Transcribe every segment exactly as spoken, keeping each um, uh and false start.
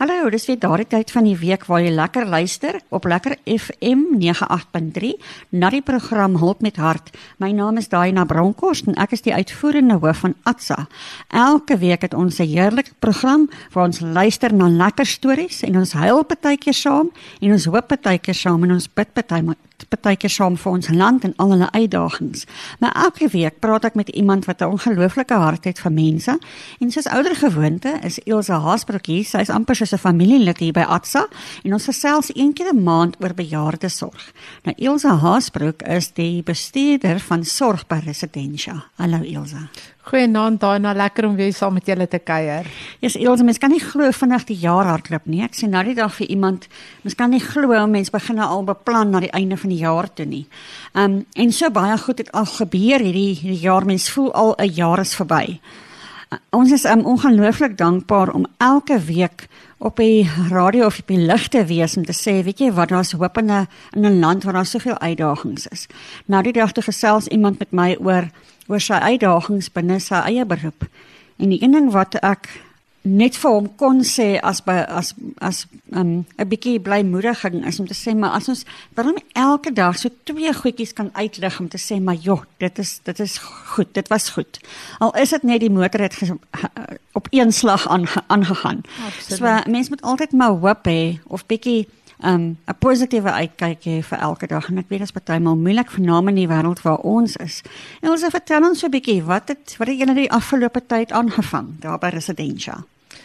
Hallo, dis weer daardie tyd van die week waar jy lekker luister op Lekker F M nege agt punt drie na die program Hulp met Hart. My naam is Diana Bronkhorst en ek is die uitvoerende hoof van A T S A. Elke week het ons 'n heerlike program waar ons luister na lekker stories en ons huil partykeer saam en ons hoop partykeer saam en ons bid partykeer partykeer saam vir ons land en al hulle uitdagings. Maar elke week praat ek met iemand wat 'n ongelooflike hart het vir mense en soos ouer gewoonte is Ilse Haasbroek hier. Sy is amper soos 'n familielid hier by A T S A en ons gesels een keer 'n maand oor bejaardesorg. Nou Ilse Haasbroek is die bestuurder van sorg by Residentia. Hallo Ilse. Goeienaand Diana, lekker om weer saam met julle te kuier. Yes, Ilse, mens kan nie glo vinnig die jaar hardloop nie. Ek sê nou die dag vir iemand, mens kan nie glo mens begin al beplan na die einde van die jaar toe nie. Um, en so baie goed het al gebeur hierdie, hierdie jaar, mens voel al 'n jaar is verby. Uh, ons is um, ongelooflik dankbaar om elke week op die radio of op die lig te wees om te sê, weet jy wat, daar is hoop in 'n in 'n land waar daar soveel uitdagings is. Nou die dag toe gesels iemand met my oor oor sy uitdagings binne sy eie beroep. En die een ding wat ek net vir hom kon sê as by, as as um, 'n bietjie blymoediging is om te sê, maar as ons waarom elke dag so twee goedjies kan uitlig om te sê, maar joh, dit is dit is goed, dit was goed. Al is dit net die motor het ges, op een slag aange, aangegaan. Absoluut. So mens moet altyd maar hoop hê of bietjie Um, 'n positiewe uitkyk hê vir elke dag en ek weet dit is partymal moeilik vername in die wêreld waar ons is. En ons vertel ons so 'n bietjie wat het wat het julle die afgelope tyd aangevang daar by Residentia?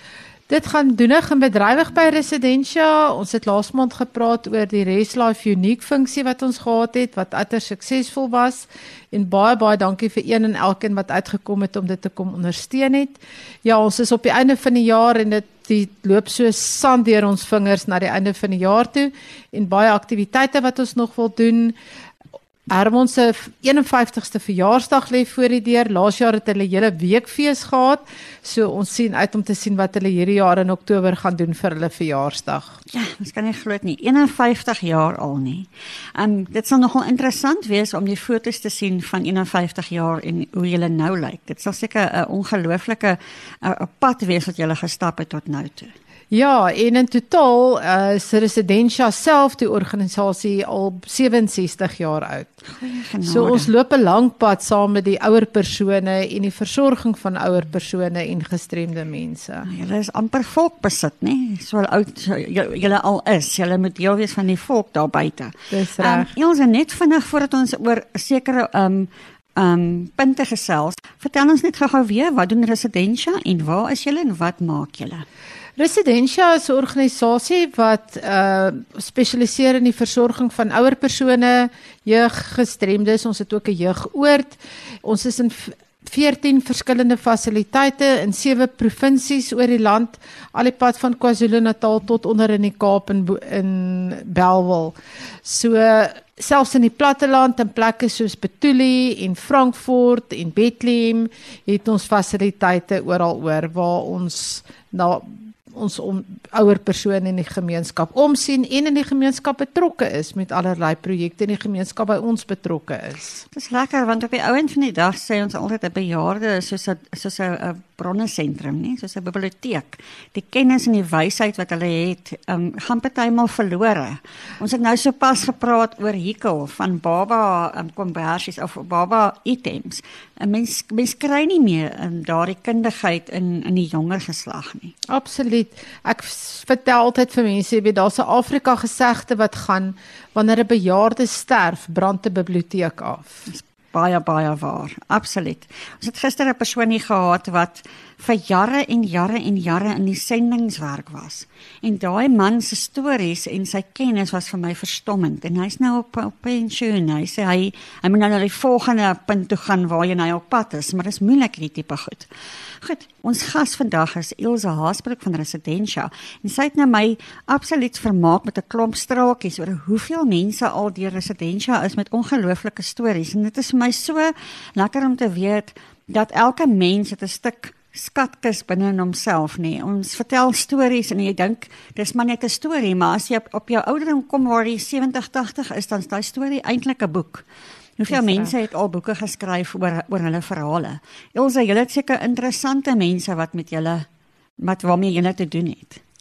Dit gaan doenig en bedrywig by Residentia. Ons het laas maand gepraat oor die Rest Life Unique funksie wat ons gehad het, wat uiters suksesvol was. En baie, baie dankie vir een en elkeen wat uitgekom het om dit te kom ondersteun het. Ja, ons is op die einde van die jaar en dit die loop so sand deur ons vingers na die einde van die jaar toe. En baie aktiwiteite wat ons nog wil doen. Herman se een en vyftigste verjaarsdag lê voor die deur. Laas jaar het hulle hele weekfees gehad. So ons sien uit om te sien wat hulle hierdie jaar in Oktober gaan doen vir hulle verjaarsdag. Ja, ons kan nie glo nie. een en vyftig jaar al nie. Um, dit sal nogal interessant wees om die foto's te sien van een en vyftig jaar en hoe julle nou lyk. Dit sal seker 'n ongelooflike uh, pad wees wat julle gestap het tot nou toe. Ja, en in totaal uh, is Residentia self die organisasie al sewe-en-sestig jaar oud. So ons loop 'n lang pad saam met die ouer persone en die versorging van ouer persone en gestremde mense. Julle is amper volkbesit, né? So oud so, julle al is. Julle moet deel wees van die volk daar buite. Dis reg. Um, ons net vinnig voordat ons oor sekere um um punte gesels. Vertel ons net gou-gou weer, wat doen Residentia en waar is julle en wat maak julle? Residentia is 'n organisasie wat uh, spesialiseer in die versorging van ouer persone, jeuggestremdes. Ons het ook 'n jeugoord. Ons is in veertien verskillende fasiliteite in sewe provinsies oor die land, al die pad van KwaZulu-Natal tot onder in die Kaap en in Bellville. So selfs in die platteland en plekke soos Betuli en Frankfurt en Bethlehem het ons fasiliteite oral oor waar ons na ons om, ouer persone in die gemeenskap omsien en in die gemeenskap betrokke is met allerlei projekte in die gemeenskap by ons betrokke is. Dit is lekker want op die ou end van die dag sê ons altyd 'n bejaarde is soos 'n soos 'n bronnensentrum, nie, soos 'n biblioteek. Die kennis en die wysheid wat hulle het, um, gaan partymal verlore. Ons het nou sopas gepraat oor Hikkel van baba um, kombersies of baba items. 'n Mens mens kry nie meer um, daardie kundigheid in in die jonger geslag nie. Absoluut. Ek vertel altyd vir mense, jy weet, daar's 'n Afrika gesegde wat gaan, wanneer 'n bejaarde sterf, brand 'n biblioteek af. Baie, baie waar, absoluut. Ons het gister 'n persoon hier gehad wat vir jare en jare en jare in die sendingswerk was. En daai man se stories en sy kennis was vir my verstommend. En hy's nou op, op pensioen. Hy sê hy, hy moet nou na die volgende punt toe gaan waar hy nou op pad is, maar dis moeilik hierdie tipe goed. Goed, ons gas vandag is Ilse Haasbroek van Residentia. En sy het nou my absoluut vermaak met 'n klomp straaltjies oor hoeveel mense al deur Residentia is met ongelooflike stories. En dit is vir my so lekker om te weet dat elke mens het 'n stuk skatkis binne in homself, nee. Ons vertel stories en jy dink dis maar net 'n storie, maar as jy op, op jou ouderdom kom waar jy sewentig, tagtig is, dan is daai storie eintlik 'n boek. Hoeveel mense het al boeke geskryf oor oor hulle verhale? Ilse, julle het seker interessante mense wat met julle wat waarmee julle te doen het.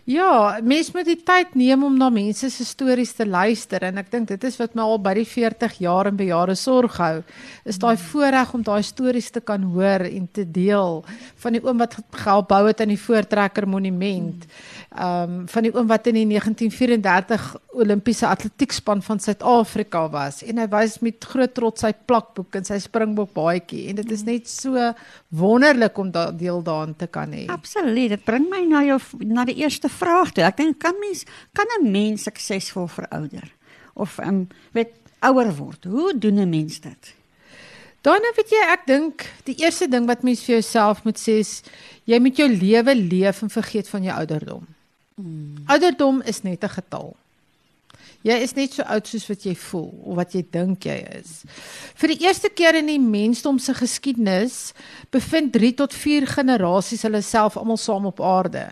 Ja, mens moet die tyd neem om na mense se stories te luister en ek dink dit is wat my al by die veertig jaar en bejaarde sorg hou, is daai voorreg om daai stories te kan hoor en te deel, van die oom wat gehelp bou het aan die Voortrekker Monument, um, van die oom wat in die negentien vyf en dertig Olimpiese atletiekspan van Suid-Afrika was, en hy wys met groot trots sy plakboek en sy springbok baadjie, en dit is net so wonderlik om da deel daaraan te kan hê. Absoluut, dit bring my na jou na die eerste vraag toe. Ek dink kan mens kan 'n mens suksesvol verouder of um, weet ouer word? Hoe doen 'n mens dit? Daarna weet jy, ek dink die eerste ding wat mens vir jouself moet sê is jy moet jou lewe leef en vergeet van jou ouderdom. Hmm. Ouderdom is net 'n getal. Jy is net so oud soos wat jy voel of wat jy dink jy is. Vir die eerste keer in die mensdom se geskiedenis bevind drie tot vier generasies hulle self almal saam op aarde.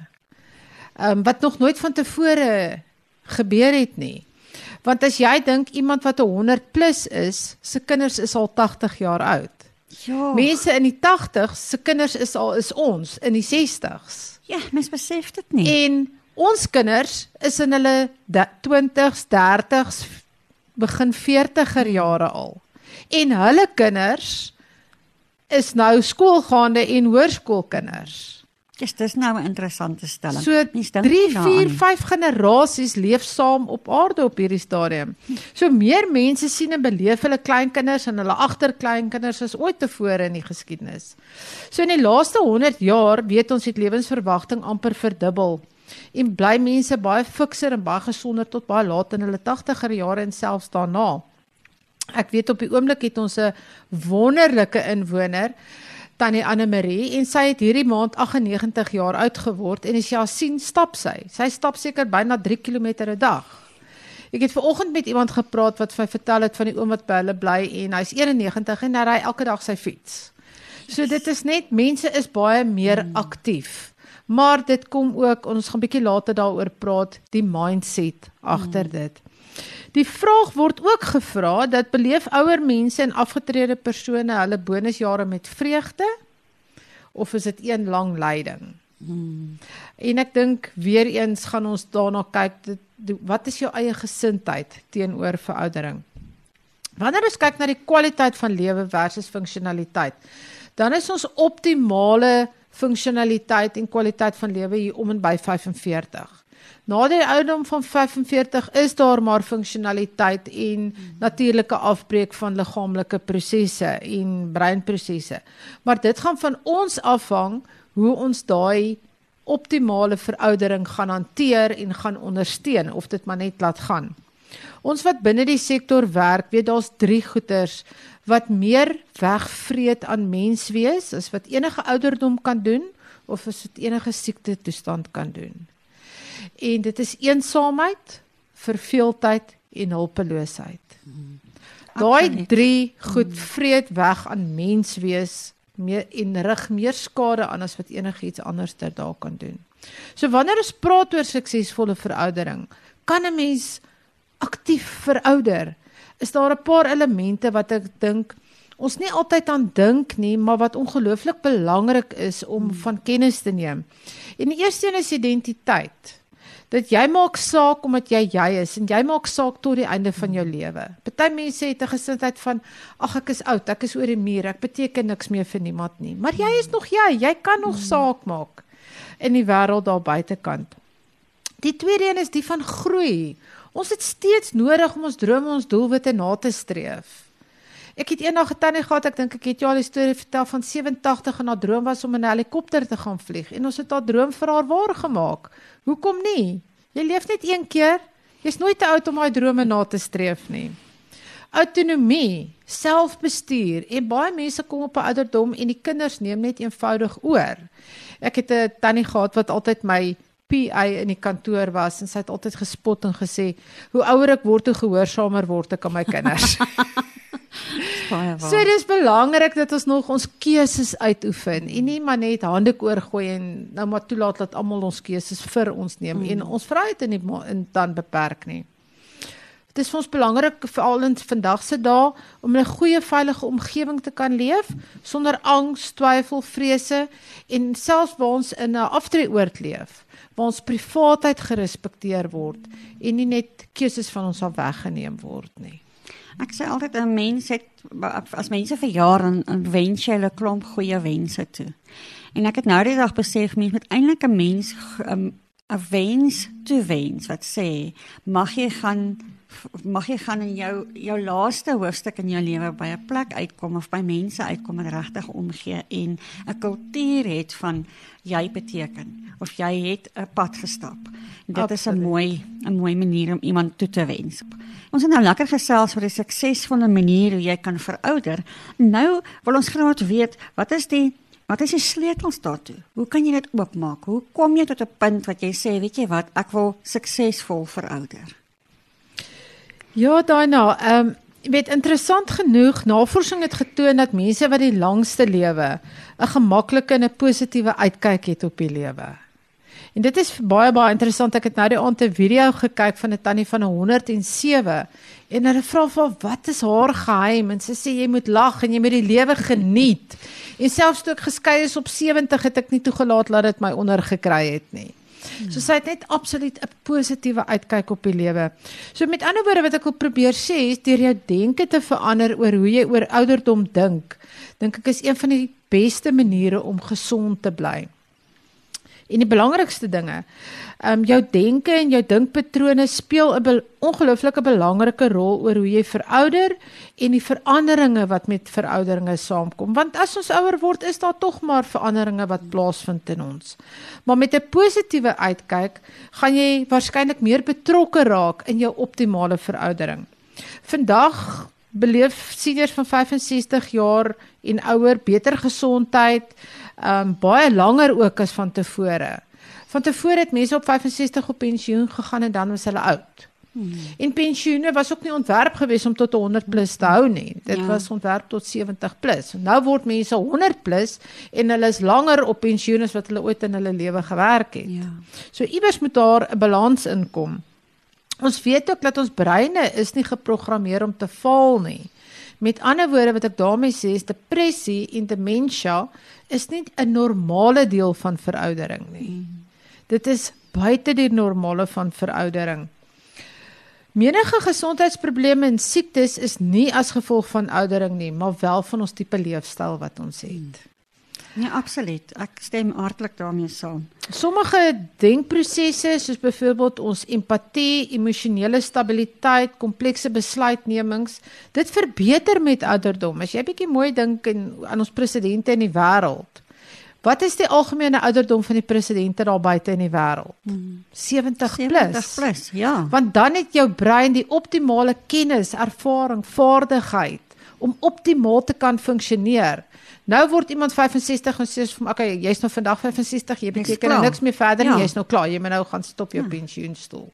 Um, wat nog nooit van tevore gebeur het nie. Want as jy dink iemand wat honderd plus is, se kinders is al tagtig jaar oud. Ja. Mense in die tagtigs, se kinders is al is ons in die sestigs. Ja, mens besef dit nie. En ons kinders is in hulle twintigs, dertigs, begin veertiger jare al. En hulle kinders is nou skoolgaande en hoërskoolkinders. Yes, dis nou 'n interessante stelling. So drie, vier, vyf generasies leef saam op aarde op hierdie stadium. So meer mense sien en beleef hulle kleinkinders en hulle agterkleinkinders as ooit tevore in die geskiedenis. So in die laaste honderd jaar weet ons het lewensverwagting amper verdubbel. En bly mense baie fikser en baie gesonder tot baie laat in hulle tagtiger jare en selfs daarna. Ek weet op die oomblik het ons 'n wonderlike inwoner, Tannie Anne-Marie, en sy het hierdie maand agt en negentig jaar oud geword, en as jy haar sien, stap sy. Sy stap seker byna drie kilometer 'n dag. Ek het vanoggend met iemand gepraat wat vir my vertel het van die oom wat by hulle bly, en hy's een en negentig en hy ry elke dag sy fiets. So dit is net, mense is baie meer aktief. Maar dit kom ook, ons gaan bietjie later daaroor praat, die mindset agter dit. Die vraag word ook gevra, dat beleef ouer mense en afgetrede persone hulle bonusjare met vreugde, of is dit een lang lyding? Hmm. En ek dink, weer eens gaan ons daarna kyk, dit, wat is jou eie gesindheid teenoor veroudering? Wanneer ons kyk na die kwaliteit van lewe versus funksionaliteit, dan is ons optimale funksionaliteit en kwaliteit van lewe hier om en by vyf en veertig. Na die ouderdom van vyf en veertig is daar maar funksionaliteit en natuurlike afbreek van liggaamlike prosesse en breinprosesse. Maar dit gaan van ons afhang hoe ons daai optimale veroudering gaan hanteer en gaan ondersteun, of dit maar net laat gaan. Ons wat binne die sektor werk, weet daar's drie goeters wat meer wegvreet aan menswees as wat enige ouderdom kan doen, of as wat enige siekte toestand kan doen. En dit is eensaamheid, verveeldheid en hulpeloosheid. Daai drie goed vreet weg aan menswees meer, en rig meer skade aan as wat enigiets anders daar kan doen. So wanneer ons praat oor suksesvolle veroudering, kan 'n mens aktief verouder, is daar 'n paar elemente wat ek dink ons nie altyd aan dink nie, maar wat ongelooflik belangrik is om hmm. van kennis te neem. En die eerste een is identiteit. Dat jy maak saak omdat jy jy is, en jy maak saak tot die einde van jou lewe. Party mense het 'n gesindheid van, ag ek is oud, ek is oor die muur, ek beteken niks meer vir niemand nie. Maar jy is nog jy, jy kan nog saak maak in die wêreld daar buitekant. Die tweede een is die van groei. Ons het steeds nodig om ons drome, ons doelwitte na te streef. Ek het eendag 'n tannie gehad, ek dink ek het jou al die storie vertel van sewentig en haar droom was om in 'n helikopter te gaan vlieg, en ons het haar droom vir haar waar gemaak. Hoekom nie? Jy leef net een keer, jy's nooit te oud om daai drome na te streef nie. Autonomie, selfbestuur, en baie mense kom op 'n ouderdom en die kinders neem net eenvoudig oor. Ek het 'n tannie gehad wat altyd my P A in die kantoor was, en sy het altyd gespot en gesê, hoe ouer ek word, hoe gehoorsamer word ek aan my kinders. So dit is belangrik dat ons nog ons keuses uitoefen, en nie maar net handdoek oorgooi en nou maar toelaat dat almal ons keuses vir ons neem, mm. en ons vryheid in die in dan beperk nie. Dit is vir ons belangrik, veral in vandag se dae, om in 'n goeie veilige omgewing te kan leef, sonder angs, twyfel, vrese, en selfs waar ons in 'n aftreeoord leef, waar ons privaatheid gerespekteer word en nie net keuses van ons af weggeneem word nie. Ek sê altyd 'n mens het as mense verjaar en, en wens jy hulle klomp goeie wense toe. En ek het nou die dag besef mens met eintlik 'n mens 'n um, wens toe wens wat sê mag jy gaan mag jy gaan in jou jou laaste hoofstuk in jou lewe by 'n plek uitkom of by mense uitkom en regtig omgee en 'n kultuur het van jy beteken of jy het 'n pad gestap. Dit Absoluut. is 'n mooi 'n mooi manier om iemand toe te wens. Ons het nou lekker gesels oor 'n suksesvolle manier hoe jy kan verouder. Nou wil ons graag weet, wat is die wat is die sleutels daartoe? Hoe kan jy dit oopmaak? Hoe kom jy tot 'n punt wat jy sê, weet jy wat, ek wil suksesvol verouder? Ja, Dana, ehm um, jy weet, interessant genoeg, navorsing het getoon dat mense wat die langste lewe 'n gemaklike en 'n positiewe uitkyk het op die lewe. En dit is baie baie interessant. Ek het nou die aand 'n video gekyk van 'n tannie van honderd en sewe en hulle vra vir wat is haar geheim en sy sê jy moet lag en jy moet die lewe geniet. En selfs toe ek geskei is op sewentig het ek nie toegelaat dat dit my ondergekry het nie. So sy het net absoluut 'n positiewe uitkyk op die lewe. So met ander woorde wat ek wil probeer sê is deur jou denke te verander oor hoe jy oor ouderdom dink, dink ek is een van die beste maniere om gesond te bly. En die belangrikste dinge, um, jou denke en jou dinkpatrone speel 'n be- ongelooflike belangrike rol oor hoe jy verouder en die veranderinge wat met verouderinge saamkom. Want as ons ouer word, is daar tog maar veranderinge wat plaasvind in ons. Maar met 'n positiewe uitkyk, gaan jy waarskynlik meer betrokke raak in jou optimale veroudering. Vandag beleef seniors van vyf en sestig jaar en ouer beter gesondheid, um, baie langer ook as van tevore. Van tevore het mense op vyf en sestig op pensioen gegaan en dan was hulle oud. Hmm. En pensioene was ook nie ontwerp gewees om tot honderd plus te hou nie. Dit ja. was ontwerp tot sewentig plus. Nou word mense honderd plus en hulle is langer op pensioen as wat hulle ooit in hulle lewe gewerk het. Ja. So iewers moet daar 'n balans inkom. Ons weet ook dat ons breine is nie geprogrammeer om te faal nie. Met ander woorde wat ek daarmee sê is depressie en dementia is nie 'n normale deel van veroudering nie. Mm. Dit is buite die normale van veroudering. Menige gesondheidsprobleme en siektes is nie as gevolg van oudering nie, maar wel van ons tipe leefstyl wat ons het. Ja, absoluut. Ek stem hartlik daarmee saam. Sommige denkprosesse, soos byvoorbeeld ons empatie, emosionele stabiliteit, komplekse besluitnemings, dit verbeter met ouderdom. As jy bietjie mooi dink aan ons presidente in die wêreld, wat is die algemene ouderdom van die presidente daar buite in die wêreld? Hmm. sewentig plus. sewentig plus, ja. Want dan het jou brein die optimale kennis, ervaring, vaardigheid om optimaal te kan funksioneer. Nou word iemand vyf en sestig en sê vir my, okay, jy's nou vandag vyf en sestig, jy beteken nou niks meer verder ja. nie, jy's nou klaar, jy moet nou gaan stop jou ja. pensioenstoel.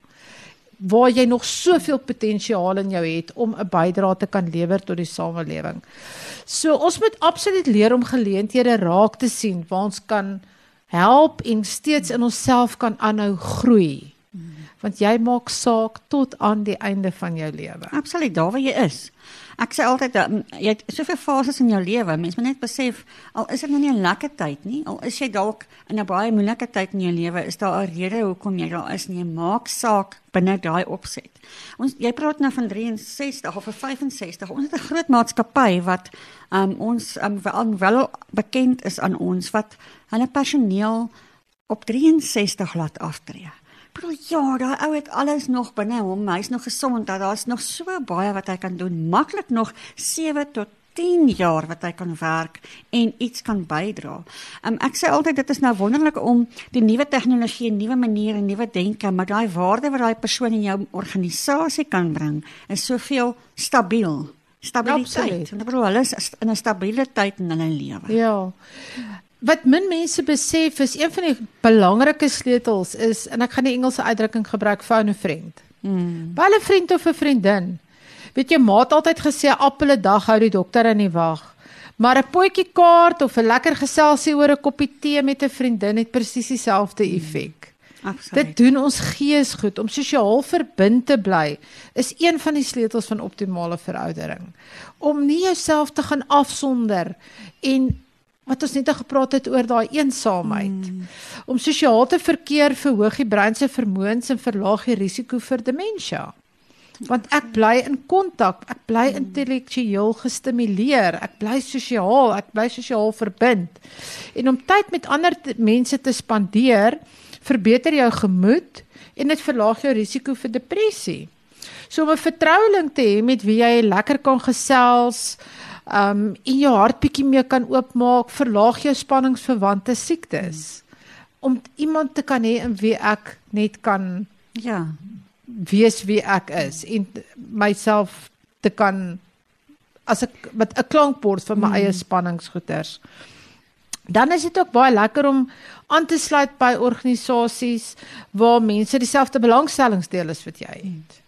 Waar jy nog soveel potensiaal in jou het om 'n bydrae te kan lewer tot die samelewing. So ons moet absoluut leer om geleenthede raak te sien waar ons kan help en steeds in onsself kan aanhou groei. Hmm. Want jy maak saak tot aan die einde van jou lewe. Absoluut, daar waar jy is. Ek sê altyd, jy het soveel fases in jou lewe, mens moet net besef, al is dit nou nie 'n lekker tyd nie, al is jy dalk in 'n baie moeilike tyd in jou lewe, is daar 'n rede hoekom jy daar is, en jy maak saak binne daai opset. Ons, jy praat nou van drie en sestig of vyf en sestig, ons het 'n groot maatskappy wat um, ons um, wel, wel bekend is aan ons, wat hulle personeel op drie en sestig laat aftree. Ja, daai ou het alles nog binne hom, hy is nog gesond, daar's nog so baie wat hy kan doen, maklik nog sewe tot tien jaar wat hy kan werk en iets kan bydra. Um, ek sê altyd, dit is nou wonderlik om die nuwe tegnologie, nuwe maniere, nuwe denke, maar daai waarde wat daai persoon in jou organisasie kan bring, is soveel stabiel. Stabiliteit. Want ek bedoel, hulle is in 'n stabiele tyd in hulle lewe. Ja. Wat min mense besef is, een van die belangrike sleutels is, en ek gaan die Engelse uitdrukking gebruik, phone 'n friend. Hmm. Bel 'n vriend of 'n vriendin. Weet jy, ma het altyd gesê, appel 'n dag hou die dokter in die wag. Maar 'n potjie kaart of 'n lekker geselsie oor 'n koppie tee met 'n vriendin het presies dieselfde effek. Absoluut. Dit doen ons gees goed. Om sosiaal verbind te bly, is een van die sleutels van optimale veroudering. Om nie jouself te gaan afsonder en wat ons net gepraat het oor daai eensaamheid. Mm. Om sosiaal te verkeer verhoog die brein se vermoëns en verlaag die risiko vir demensie. Want ek bly in kontak, ek bly intellektueel gestimuleer, ek bly sosiaal, ek bly sosiaal verbind. En om tyd met ander te, mense te spandeer, verbeter jou gemoed en dit verlaag jou risiko vir depressie. So om 'n vertroueling te hê met wie jy lekker kan gesels, um, en jou hart bietjie meer kan oopmaak, verlaag jou spanningsverwante siektes. Om iemand te kan hê in wie ek net kan Ja. wees wie ek is en myself te kan as ek met 'n klankbord vir my mm. eie spanningsgoeders. Dan is dit ook baie lekker om aan te sluit by organisasies waar mense dieselfde belangstellings deel as wat jy het.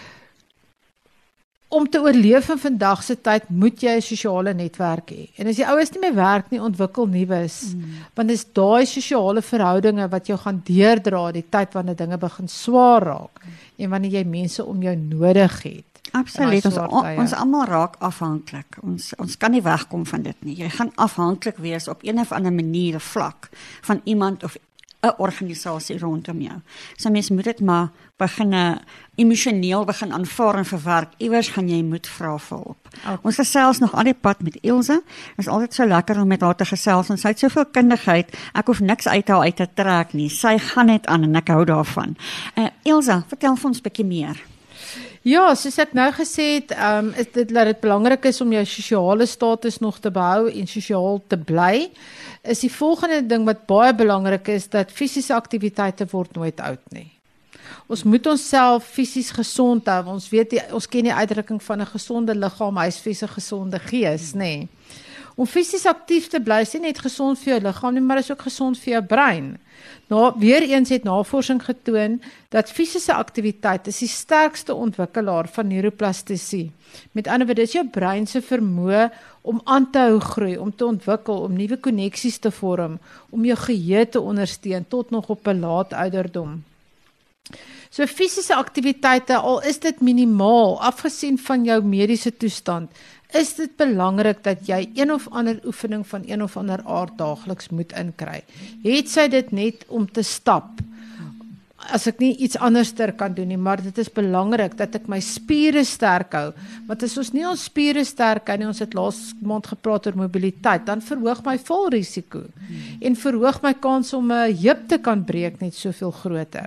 Om te oorleef in vandag se tyd moet jy 'n sosiale netwerk hê. En as die oues nie meer werk nie, ontwikkel nuus. Mm. Want dis daai sosiale verhoudinge wat jou gaan deurdra die tyd wanneer dinge begin swaar raak mm. en wanneer jy mense om jou nodig het. Absoluut, ons, ons almal raak afhanklik. Ons ons kan nie wegkom van dit nie. Jy gaan afhanklik wees op een of ander manier vlak van iemand of 'n organisasie rondom jou. So mens moet dit maar begin emosioneel begin aanvaar en verwerk. Iewers gaan jy moet vra vir hulp. Okay. Ons gesels nog al die pad met Ilse. Dit is altyd so lekker om met haar te gesels en sy het soveel kundigheid. Ek hoef niks uit haar uit te trek nie. Sy gaan net aan en ek hou daarvan. Uh, Ilse, vertel vir ons 'n bietjie meer. Ja, soos ek nou gesê het, um, is dit dat dit belangrik is om jou sosiale status nog te behou en sosiaal te bly. Is die volgende ding wat baie belangrik is, dat fisiese aktiwiteite word nooit oud nie. Ons moet onsself fisies gesond hou. Ons weet die, ons ken die uitdrukking van 'n gesonde liggaam, hy is fisies 'n gesonde gees, nê. Nee. Om fisies aktief te bly is nie net gesond vir jou liggaam nie, maar is ook gesond vir jou brein. Nou, weer eens het navorsing getoon dat fisiese aktiwiteit is die sterkste ontwikkelaar van neuroplastiese. Met ander woorde, dis jou brein se vermoë om aan te hou groei, om te ontwikkel, om nuwe koneksies te vorm, om jou geheue te ondersteun tot nog op 'n laat ouderdom. So fisiese aktiwiteite, al is dit minimaal, afgesien van jou mediese toestand, is dit belangrik dat jy een of ander oefening van een of ander aard daagliks moet inkry. Het sy dit net om te stap, as ek nie iets anderster kan doen nie, maar dit is belangrik dat ek my spiere sterk hou, want as ons nie ons spiere sterk hou nie, ons het laas maand gepraat oor mobiliteit, dan verhoog my valrisiko, hmm. en verhoog my kans om 'n heup te kan breek net soveel groter.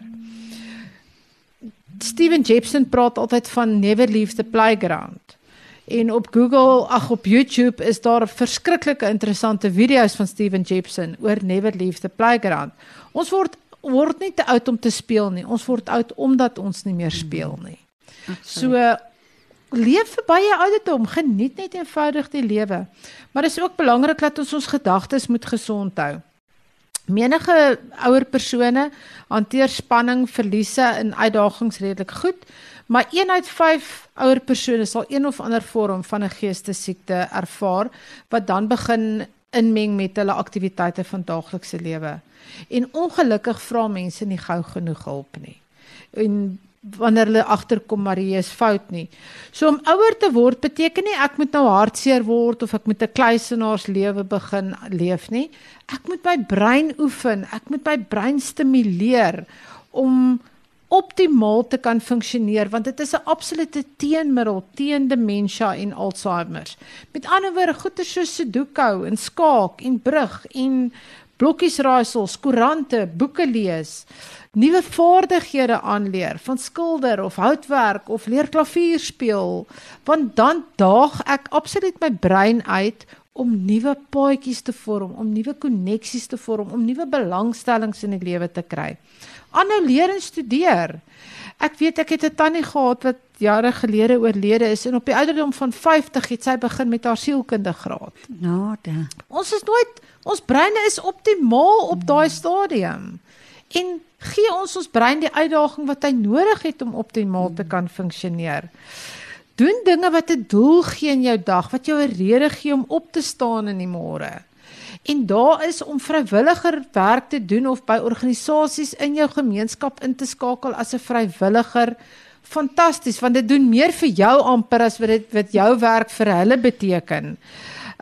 Steven Jepson praat altyd van never leave the playground. En op Google, ag op YouTube is daar verskriklike interessante video's van Steven Jepson oor never leave the playground. Ons word word nie te oud om te speel nie. Ons word oud omdat ons nie meer speel nie. So leef verby jou ouderdom, geniet net eenvoudig die lewe. Maar dit is ook belangrik dat ons ons gedagtes moet gesond hou. Menige ouer persone hanteer spanning, verliese en uitdagings redelik goed, maar een uit vyf ouer persone sal een of ander vorm van 'n geestesiekte ervaar, wat dan begin inmeng met hulle aktiwiteite van daaglikse lewe. En ongelukkig vra mense nie gou genoeg hulp nie. En wanneer hulle agterkom maar jy is fout nie. So om ouer te word beteken nie ek moet nou hartseer word of ek moet 'n kluisenaars lewe begin leef nie. Ek moet my brein oefen, ek moet my brein stimuleer om optimaal te kan funksioneer, want dit is 'n absolute teenmiddel teen demensie en Alzheimer's. Met ander woorde, goeie soos Sudoku en skaak en brug en blokkiesraaisels, koerante, boeke lees, nuwe vaardighede aanleer, van skilder of houtwerk of leer klavier speel, want dan daag ek absoluut my brein uit om nuwe paadjies te vorm, om nuwe koneksies te vorm, om nuwe belangstellings in die lewe te kry. Aanhou leer en studeer. Ek weet ek het 'n tannie gehad wat jare gelede oorlede is en op die ouderdom van vyftig het sy begin met haar sielkundegraad. Nou, da. Ons is nooit, ons breine is optimaal op daai stadium. En gee ons ons brein die uitdaging wat hy nodig het om optimaal te kan funksioneer. Doen dinge wat 'n doel gee in jou dag, wat jou 'n rede gee om op te staan in die môre. En daar is om vrywilliger werk te doen of by organisasies in jou gemeenskap in te skakel as 'n vrywilliger, fantasties, want dit doen meer vir jou amper as wat dit wat jou werk vir hulle beteken.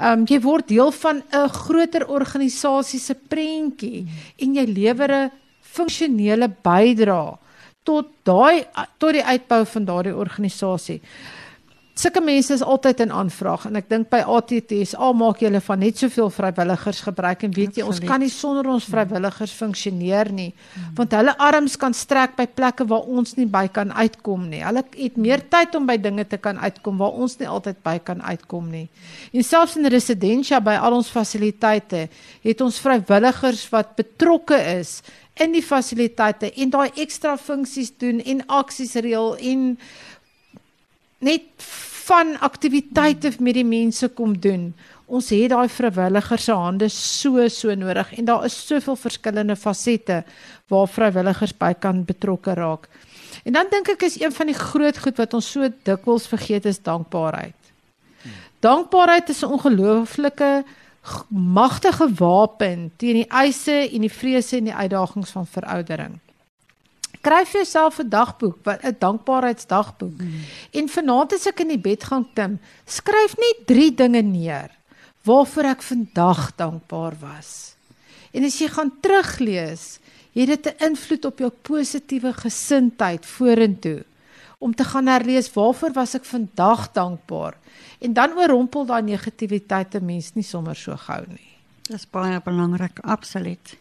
Um, jy word deel van 'n groter organisasie se prentjie en jy lewer 'n funksionele bydrae tot daai tot die uitbou van daardie organisasie. Sulke mense is altyd in aanvraag en ek dink by A T T S A maak julle van net soveel vrywilligers gebruik en weet jy, ons kan nie sonder ons vrywilligers funksioneer nie, want hulle arms kan strek by plekke waar ons nie by kan uitkom nie. Hulle het meer tyd om by dinge te kan uitkom waar ons nie altyd by kan uitkom nie. En selfs in residensia by al ons fasiliteite het ons vrywilligers wat betrokke is in die fasiliteite en daai ekstra funksies doen en aksies reël en net van aktiwiteite met die mense kom doen. Ons het daai vrywilligers se hande so so nodig en daar is soveel verskillende fasette waar vrywilligers by kan betrokke raak. En dan dink ek is een van die groot goed wat ons so dikwels vergeet is dankbaarheid. Dankbaarheid is 'n ongelooflike magtige wapen teen die eise en die vrese en die uitdagings van veroudering. Skryf vir jouself 'n dagboek, 'n dankbaarheidsdagboek. Hmm. En vanaand as ek in die bed gaan klim, skryf net drie dinge neer waarvoor ek vandag dankbaar was. En as jy gaan teruglees, het dit 'n invloed op jou positiewe gesindheid vorentoe om te gaan herlees waarvoor was ek vandag dankbaar. En dan oorrompel daai negativiteit 'n mens nie sommer so gou nie. Dis baie belangrik, absoluut.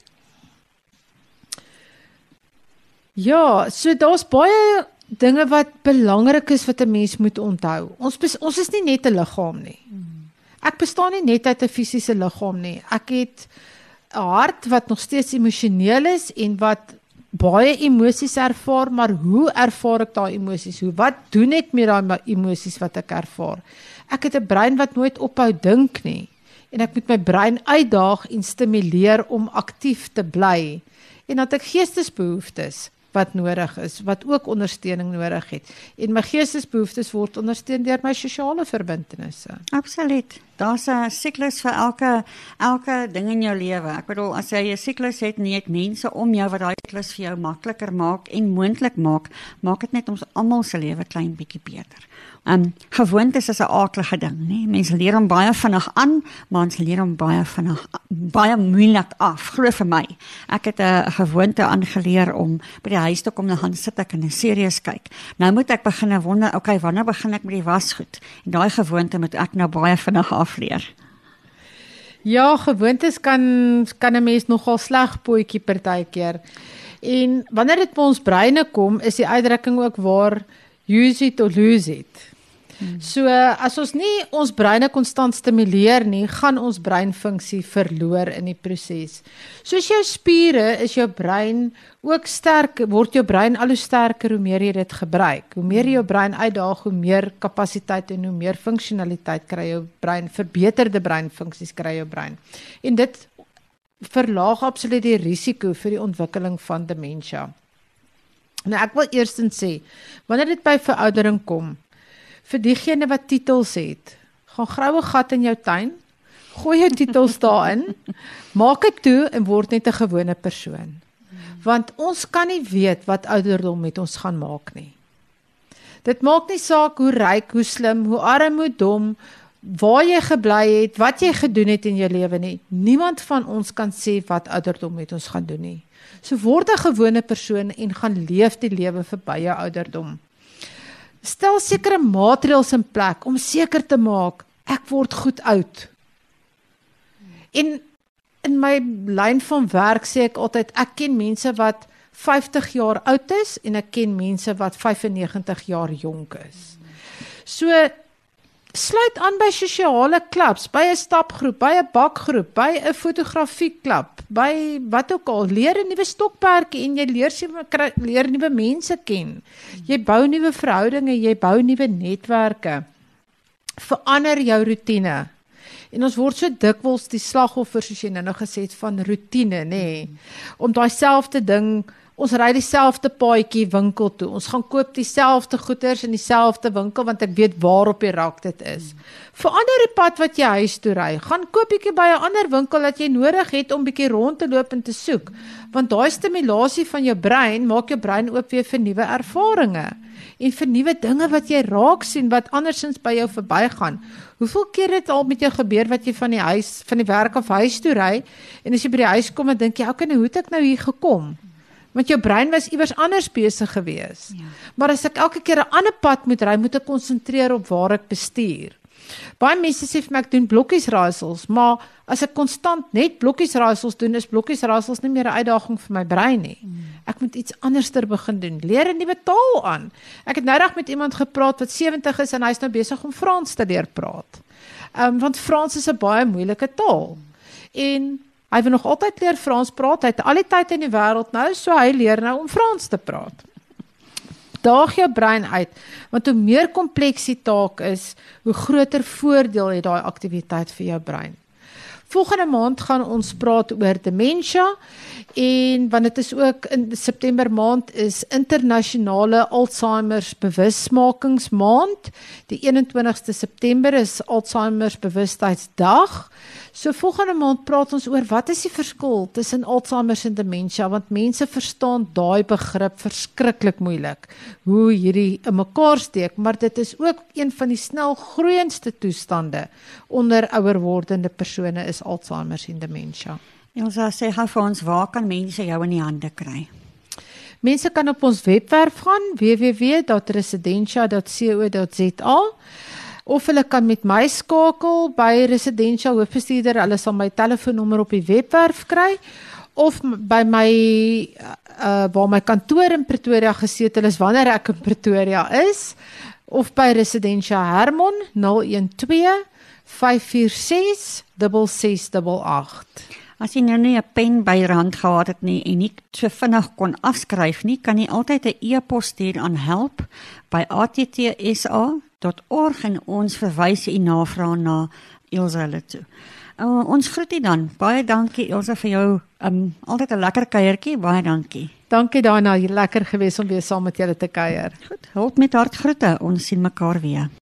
Ja, so daar's baie dinge wat belangrik is wat 'n mens moet onthou. Ons ons is nie net 'n liggaam nie. Ek bestaan nie net uit 'n fisiese liggaam nie. Ek het 'n hart wat nog steeds emosioneel is en wat baie emosies ervaar, maar hoe ervaar ek daai emosies? Hoe wat doen ek met daai emosies wat ek ervaar? Ek het 'n brein wat nooit ophou dink nie. En ek moet my brein uitdaag en stimuleer om aktief te bly. En dat ek geestesbehoeftes wat nodig is, wat ook ondersteuning nodig het. En my geestesbehoeftes word ondersteun deur my sosiale verbintenisse. Absoluut. Daar's 'n siklus vir elke elke ding in jou lewe. Ek bedoel, as jy 'n siklus het en jy het mense om jou wat daai siklus vir jou makliker maak en moontlik maak, maak dit net ons almal se lewe klein bietjie beter. Um, gewoontes is 'n aardige ding, nee. Mense leer hom baie vinnig aan, maar ons leer hom baie vinnig baie moeilik af. Glo vir my. Ek het 'n gewoonte aangeleer om by die huis te kom en gaan sit ek en 'n series kyk. Nou moet ek begin wonder, okay, wanneer begin ek met die wasgoed? En daai gewoonte moet ek nou baie vinnig afleer. Ja, gewoontes kan kan 'n mens nogal sleg potjie partykeer. En wanneer dit by ons breine kom, is die uitdrukking ook waar use it or lose it. Hmm. So as ons nie ons breine konstant stimuleer nie, gaan ons breinfunksie verloor in die proses. Soos jou spiere is jou brein ook sterk, word jou brein al hoe sterker hoe meer jy dit gebruik. Hoe meer jy jou brein uitdaag, hoe meer kapasiteit en hoe meer funksionaliteit kry jou brein, verbeterde breinfunksies kry jou brein. En dit verlaag absoluut die risiko vir die ontwikkeling van dementia. Nou ek wil eerstens sê, wanneer dit by veroudering kom, vir diegene wat titels het, gaan grou 'n gat in jou tuin, gooi jou titels daarin, maak dit toe en word net 'n gewone persoon. Want ons kan nie weet wat ouderdom met ons gaan maak nie. Dit maak nie saak hoe ryk, hoe slim, hoe arm, hoe dom, waar jy gebly het, wat jy gedoen het in jou lewe nie. Niemand van ons kan sê wat ouderdom met ons gaan doen nie. So word 'n gewone persoon en gaan leef die lewe verby jou ouderdom. Stel sekere maatreëls in plek om seker te maak, ek word goed oud. En in my lyn van werk sê ek altyd, ek ken mense wat vyftig jaar oud is en ek ken mense wat vyfennegentig jaar jonk is. So sluit aan by sosiale klubs, by 'n stapgroep, by 'n bakgroep, by 'n fotografieklub, by wat ook al. Leer 'n nuwe stokperdjie en jy leer leer nuwe mense ken. Jy bou nuwe verhoudinge, jy bou nuwe netwerke. Verander jou rotine. En ons word so dikwels die slagoffer, soos jy nou gesê het, van rotine, nê? Om daai selfde ding Ons ry dieselfde paadjie winkel toe. Ons gaan koop dieselfde goeders in dieselfde winkel want ek weet waar op die rak dit is. Verander die pad wat jy huis toe ry. Gaan koop bietjie by 'n ander winkel wat jy nodig het om bietjie rond te loop en te soek. Want daai stimulasie van jou brein maak jou brein oop weer vir nuwe ervarings en vir nuwe dinge wat jy raak sien wat andersins by jou verbygaan. Hoeveel keer het al met jou gebeur wat jy van die huis van die werk af huis toe ry en as jy by die huis kom en dink jy, okay, nou hoe het ek nou hier gekom? Want jou brein was iewers anders besig gewees. Ja. Maar as ek elke keer 'n ander pad moet ry, moet ek konsentreer op waar ek bestuur. Baie mense sê vir my ek doen blokkiesraaisels, maar as ek konstant net blokkiesraaisels doen, is blokkiesraaisels nie meer 'n uitdaging vir my brein nie. Hmm. Ek moet iets anderster begin doen. Leer 'n nuwe taal aan. Ek het nou reg met iemand gepraat wat sewentig is en hy's nou besig om Frans te leer praat. Um, want Frans is 'n baie moeilike taal. En hy wil nog altyd leer Frans praat. Hy het al die tyd in die wêreld nou, so hy leer nou om Frans te praat. Daag jou brein uit, want hoe meer kompleks die taak is, hoe groter voordeel het daai aktiwiteit vir jou brein. Volgende maand gaan ons praat oor dementia en want dit is ook in September maand is internasionale Alzheimer's bewusmakingsmaand. Die eenentwintigste September is Alzheimer's bewustheidsdag. So volgende maand praat ons oor wat is die verskil tussen Alzheimer's en dementia, want mense verstaan daai begrip verskriklik moeilik, hoe hierdie in mekaar steek, maar dit is ook een van die snel groeiendste toestande onder ouer wordende persone is Alzheimer's en dementia. Elsa, sê gou vir ons, waar kan mense jou in die hande kry? Mense kan op ons webwerf gaan, w w w punt residentia punt co punt za, of hulle kan met my skakel by Residentia hoofbestuurder, hulle sal my telefoonnommer op die webwerf kry, of by my, uh, waar my kantoor in Pretoria gesetel is, wanneer ek in Pretoria is, of by Residentia Hermon, nul een twee, vyf vier ses, ses ses agt agt. As jy nou nie 'n pen byrand gehad het nie en nie so vinnig kon afskryf nie, kan jy altyd 'n e-pos stuur aan help by a t t s a dot org en ons verwys u navraag na Elsa hulle toe. Uh, ons groet u dan. Baie dankie Elsa vir jou um, altyd 'n lekker kuiertjie. Baie dankie. Dankie Dana, lekker gewees om weer saam met julle te kuier. Goed, hulp met hartgroete. Ons sien mekaar weer.